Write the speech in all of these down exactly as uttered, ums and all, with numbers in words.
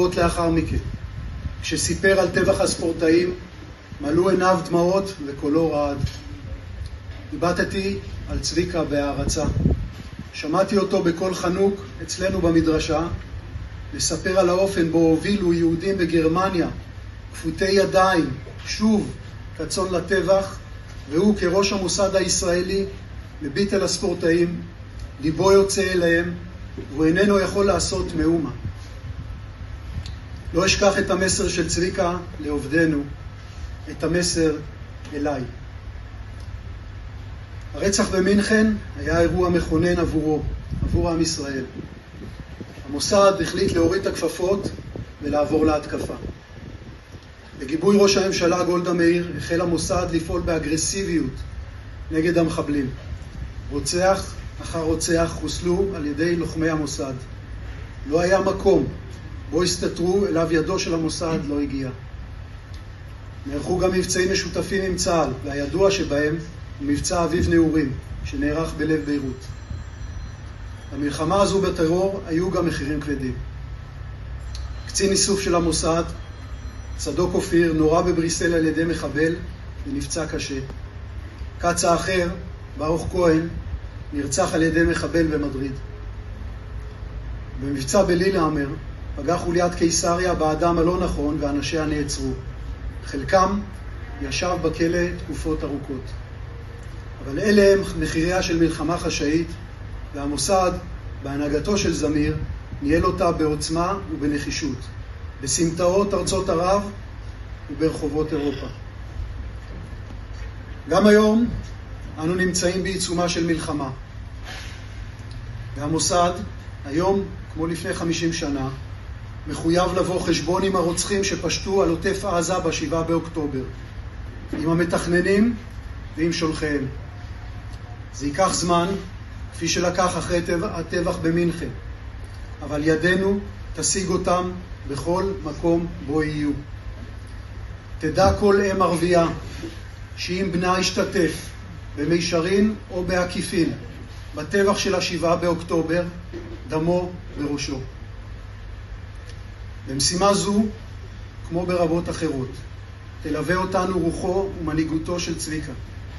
שעות לאחר מכן, כשסיפר על טבח הספורטאים, מלאו עיניו דמעות וקולו רעד. דיברתי על צביקה בהערצה. שמעתי אותו בקול חנוק אצלנו במדרשה, לספר על האופן בו הובילו יהודים בגרמניה, כפותי ידיים, שוב כצאן לטבח, והוא כראש המוסד הישראלי מביט אל הספורטאים, ליבו יוצא אליהם, והוא איננו יכול לעשות מאומה. לא אשכח את המסר של צביקה לעובדנו, את המסר אליי. הרצח במינכן היה אירוע מכונן עבורו, עבור עם ישראל. המוסד החליט להוריד את הכפפות ולעבור להתקפה. בגיבוי ראש הממשלה גולדה מאיר החל המוסד לפעול באגרסיביות נגד המחבלים. רוצח אחר רוצח חוסלו על ידי לוחמי המוסד. לא היה מקום בו הסתתרו אליו ידו של המוסד לא הגיע. נערכו גם מבצעים משותפים עם צה"ל, והידוע שבהם הוא מבצע אביב נעורים, שנערך בלב ביירות. במלחמה הזו בטרור היו גם מחירים כבדים. קצין איסוף של המוסד, צדוק אופיר, נורה בבריסל על ידי מחבל ונפצע קשה. קץ האחר, ברוך כהן, נרצח על ידי מחבל במדריד. במבצע בלילהמר פגע חוליית קיסריה באדם הלא נכון ואנשיה נעצרו. חלקם ישב בכלא תקופות ארוכות. אבל אלה הם מחיריה של מלחמה חשאית, והמוסד, בהנהגתו של זמיר, ניהל אותה בעוצמה ובנחישות, בסמטאות ארצות ערב וברחובות אירופה. גם היום אנו נמצאים בעיצומה של מלחמה. והמוסד, היום, כמו לפני חמישים שנה, מחויב לבוא חשבון עם הרוצחים שפשטו על עוטף עזה בשבעה באוקטובר, עם המתכננים ועם שולחיהם. זה ייקח זמן, כפי שלקח אחרי הטבח במינכן, אבל ידינו תשיג אותם בכל מקום בו יהיו. תדע כל אם ערבייה שאם בנה השתתף במישרין או בעקיפין בטבח של השבעה באוקטובר, דמו בראשו. במשימה זו, כמו ברבות אחרות, תלווה אותנו רוחו ומנהיגותו של צביקה.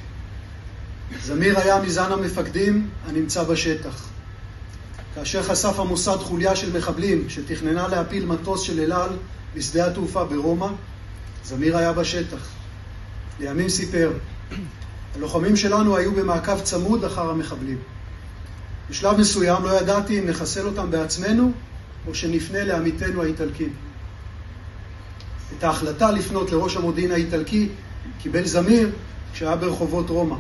זמיר היה מזן המפקדים הנמצא בשטח. כאשר חשף המוסד חוליה של מחבלים שתכננה להפיל מטוס של אל על בשדה התעופה ברומא, זמיר היה בשטח. לימים סיפר, הלוחמים שלנו היו במעקב צמוד אחר המחבלים. בשלב מסוים לא ידעתי אם נחסל אותם בעצמנו או שנפנה לעמיתנו האיטלקים. את ההחלטה לפנות לראש המודיעין האיטלקי קיבל זמיר כשהיה ברחובות רומא.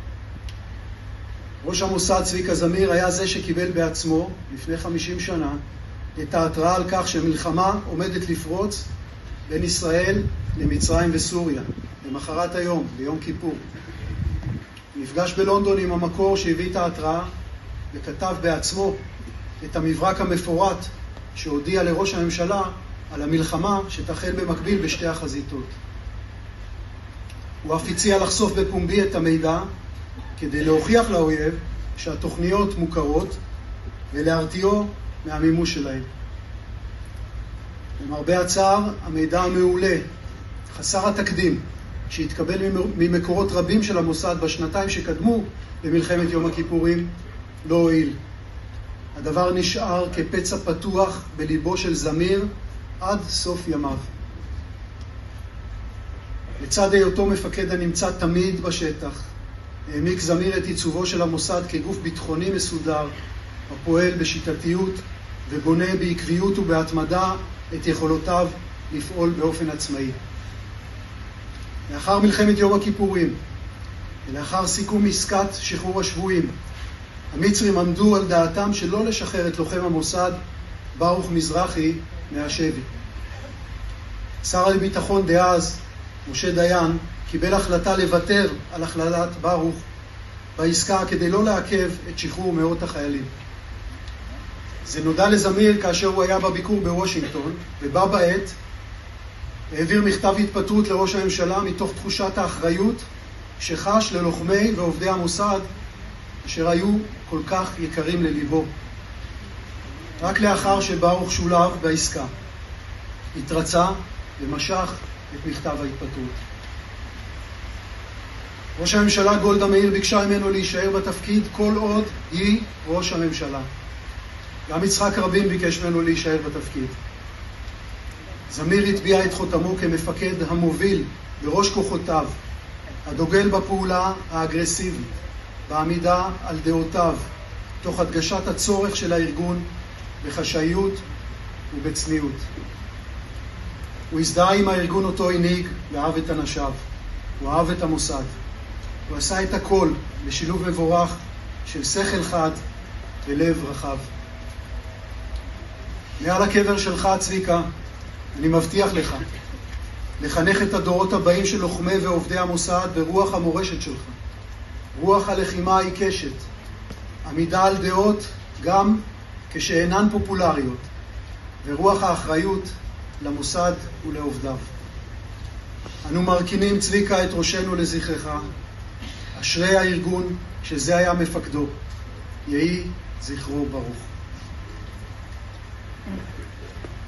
ראש המוסד צביקה זמיר היה זה שקיבל בעצמו, לפני חמישים שנה, את ההתראה על כך שמלחמה עומדת לפרוץ בין ישראל למצרים וסוריה, למחרת היום, ביום כיפור. נפגש בלונדון עם המקור שהביא את ההתראה וכתב בעצמו את המברק המפורט שהודיע לראש הממשלה על המלחמה שתחל במקביל בשתי החזיתות. הוא אף הציע לחשוף בפומבי את המידע כדי להוכיח לאויב שהתוכניות מוכרות ולהרתיעו מהמימוש שלהן. למרבה הצער, המידע המעולה, חסר התקדים, שהתקבל ממקורות רבים של המוסד בשנתיים שקדמו במלחמת יום הכיפורים, לא הועיל. הדבר נשאר כפצע פתוח בליבו של זמיר עד סוף ימיו. לצד היותו מפקד הנמצא תמיד בשטח, העמיק זמיר את עיצובו של המוסד כגוף ביטחוני מסודר, הפועל בשיטתיות ובונה בעקביות ובהתמדה את יכולותיו לפעול באופן עצמאי. לאחר מלחמת יום הכיפורים ולאחר סיכום עסקת שחרור השבויים, המצרים עמדו על דעתם שלא לשחרר את לוחם המוסד ברוך מזרחי מהשבי. שר הביטחון דאז, משה דיין, קיבל החלטה לוותר על הכללת ברוך בעסקה כדי לא לעכב את שחרור מאות החיילים. זה נודע לזמיר כאשר הוא היה בביקור בוושינגטון, ובה בעת העביר מכתב התפטרות לראש הממשלה מתוך תחושת האחריות שחש ללוחמי ועובדי המוסד אשר היו כל כך יקרים לליבו. רק לאחר שברוך שולב בעסקה. התרצה ומשך את מכתב ההתפטרות. ראש הממשלה גולדה מאיר ביקשה ממנו להישאר בתפקיד כל עוד היא ראש הממשלה. גם יצחק רבין ביקש ממנו להישאר בתפקיד. זמיר הטביע את חותמו כמפקד המוביל בראש כוחותיו, הדוגל בפעולה האגרסיבית, בעמידה על דעותיו, תוך הדגשת הצורך של הארגון בחשאיות ובצניעות. הוא הזדהה עם הארגון אותו הנהיג ואהב את אנשיו. הוא אהב את המוסד. הוא עשה את הכל בשילוב מבורך של שכל חד ולב רחב. מעל הקבר שלך, צביקה, אני מבטיח לך לחנך את הדורות הבאים של לוחמי ועובדי המוסד ברוח המורשת שלך, רוח הלחימה העיקשת, עמידה על דעות גם כשאינן פופולריות, ורוח האחריות למוסד ולעובדיו. אנו מרכינים, צביקה, את ראשנו לזכרך. אשרי הארגון שזה היה מפקדו. יהי זכרו ברוך.